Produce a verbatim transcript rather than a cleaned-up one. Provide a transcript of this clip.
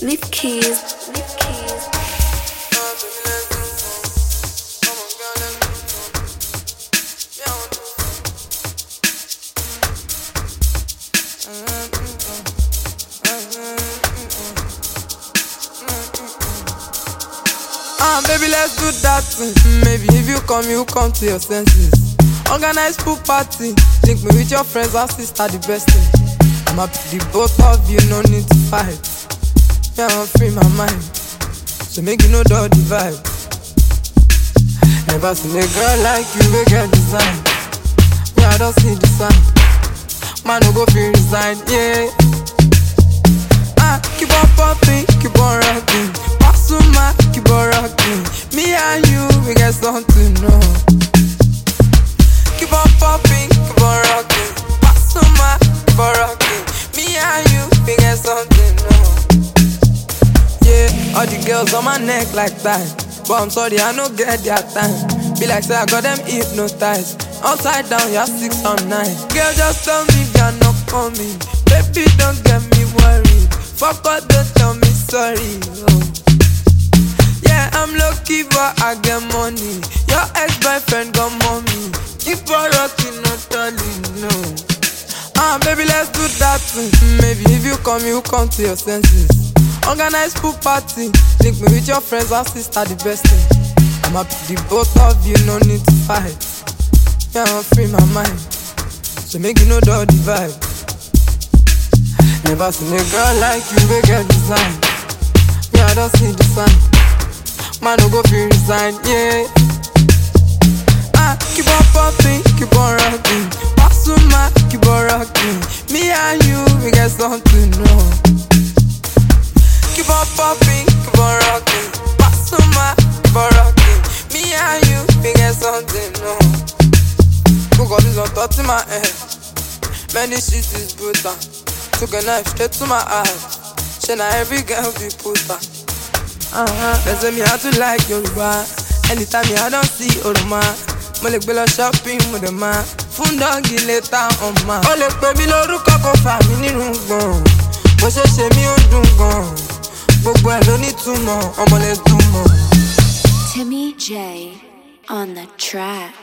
Leaf keys, leaf keys. Ah, baby, let's do that thing. Maybe if you come, you come to your senses. Organize pool party. Link me with your friends and sister, the best thing. I'm happy the both of you, no need to fight. Yeah, I'm free my mind. So make you know the vibe. Never seen a girl like you, we get design. Yeah, I don't see the sign. Man, no go feel resign, yeah. Ah, keep on popping, keep on rocking. Pasuma, keep on rocking. Me and you, we get something to know. Keep on popping, keep on rocking. Pasuma, keep on rocking. Me and you, we get something to know. Yeah, all the girls on my neck like that. But I'm sorry, I no get their time. Be like, say I got them hypnotized. Upside down, you're six, I'm nine. Girl, just tell me you're not coming. Baby, don't get me worried. Fuck up, don't tell me sorry. Oh. Yeah, I'm lucky, but I get money. Your ex-boyfriend got money. Keep on rocking, not darling, no. Ah, baby, let's do that thing. Maybe if you come, you come to your senses. Organize pool party. Link me with your friends and sister, the best thing. I'm happy the both of you, no need to fight. Yeah, I'm free my mind. So make you know the vibe. Never seen a girl like you, we get design. Yeah, I don't see the sign. Man, no go feel resign, yeah. Ah, keep on popping, keep on rocking. Pasuma, keep on rocking. Me and you, we get something to know. Keep on popping, keep on rocking. Pasuma, keep on rocking. Me and you, we get something to know. Cook up this on top to my head. Man, this shit is brutal. Took a knife straight to my eyes. Should not every girl be puta. Uh-huh. They say me how to like Yoruba. Anytime me I don't see Oroma. Molek belo shopping with the man. Fundogi later on ma. Ole pe mi lórúkọ kan fà mí nínú gan. Bó ṣe ṣe mí ó dùn gan. Gbogbo ẹ̀ ló ní túmọ̀, ọmọ lè dùn mọ́. Timmy J on the track.